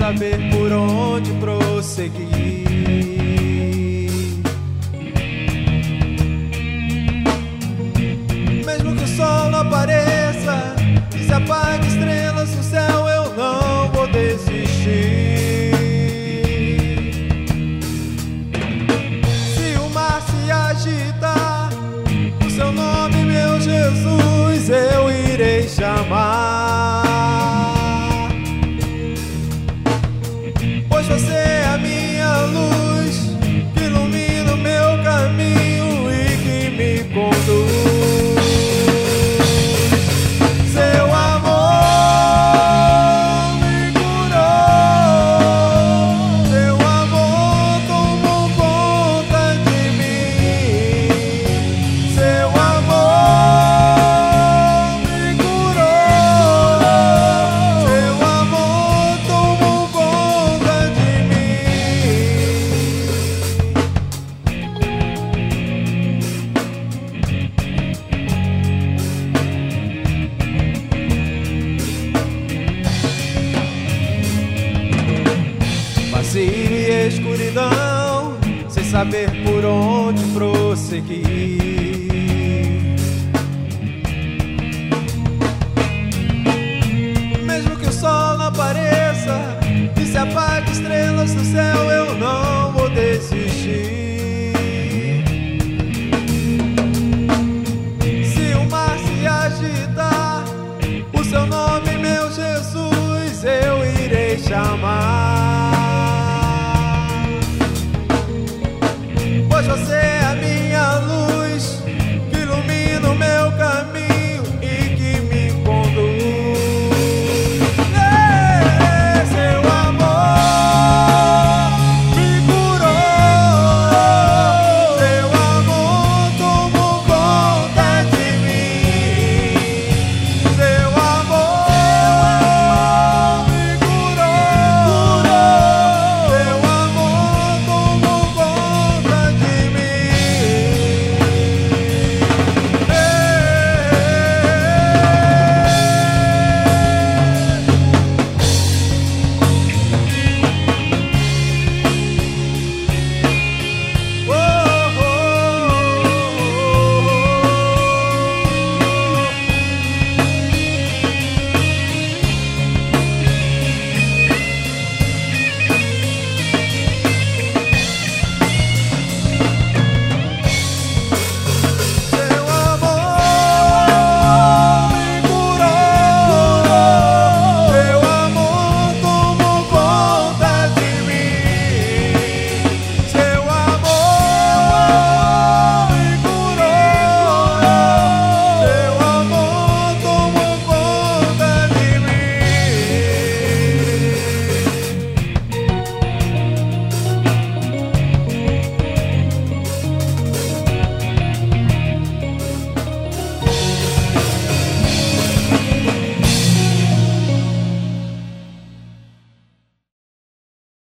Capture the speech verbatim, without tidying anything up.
saber por onde prosseguir. Mesmo que o sol não apareça e se apague estrelas no céu, eu não vou desistir. Se o mar se agitar, o seu nome, meu Jesus, eu irei chamar. Pois você é a minha luz, que ilumina o meu caminho e que me conduz. Seu amor me curou, seu amor tomou conta de mim. Seu amor me curou, seu amor tomou conta de vazio e escuridão, sem saber por onde prosseguir.